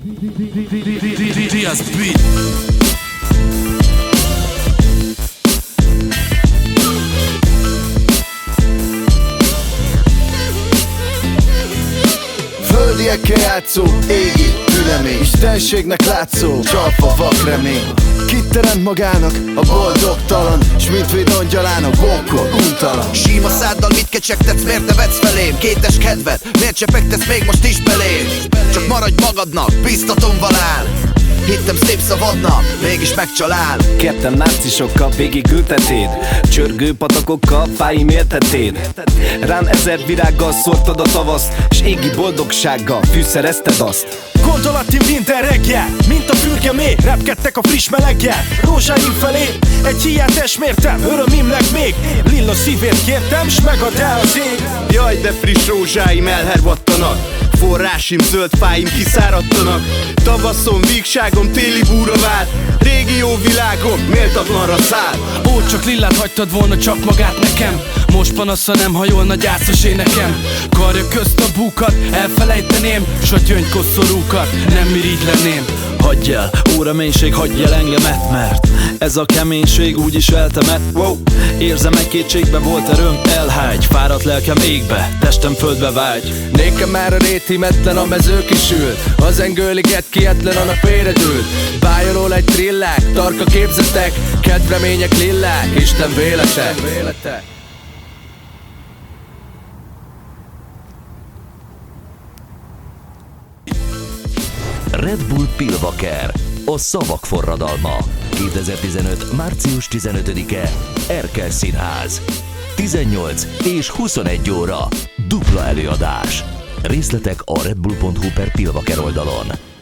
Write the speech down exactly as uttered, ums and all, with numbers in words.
Diaz Beat. Földiekkel játszó, égi ülemény, istenségnek látszó, csalfa vak remény. Kit teremt magának a boldogtalan, s mint véd angyalának, bonkol, untalan. Síma száddal mit kecsegtetsz, miért nevetsz felém? Kétes kedved, miért csepegtetsz még most is belém? Csak maradj magadnak, biztatom valál. Hittem szép szavadnak, mégis megcsalál. Kettem nácisokkal végig ültetéd, csörgő patakokkal fáim éltetéd. Rám ezer virággal szórtad a tavaszt, s égi boldogsággal fűszerezted azt. Gondolatim minden reggel, mint a fürge mély, repkedtek a friss meleggel. Rózsáim felé egy hiát esmértem, örömimnek még lilla szívét kértem, s megad el az ég. Jaj, de friss rózsáim elhervadtanak, forrásim, zöld fáim kiszáradtanak. Tavaszon, vígságom, téli búra vált, régi jó világom méltatlanra száll. Ó, csak lillát hagytad volna csak magát nekem, most panasza nem hajolna gyászos énekem. Karja közt a búkat, elfelejteném, s a gyöngykoszorúkat nem irigylenném. Hagyj el, ó reménység, hagyj el engemet, mert ez a keménység úgyis eltemet. Wow. Érzem egy kétségbe volt erőm, elhágy, fáradt lelkem égbe, testem földbe vágy. Nékem már a rétimetlen, a mező kisül, az engőliget kietlen, a nap éredül. Bájolól egy trillák, tarka képzetek, kedvemények lillák, Isten véletek. Red Bull Pilvaker, a szavak forradalma. kétezer-tizenöt. március tizenötödike, Erkel Színház. tizennyolc és huszonegy óra. Dupla előadás. Részletek a redbull pont hu per Pilvaker oldalon.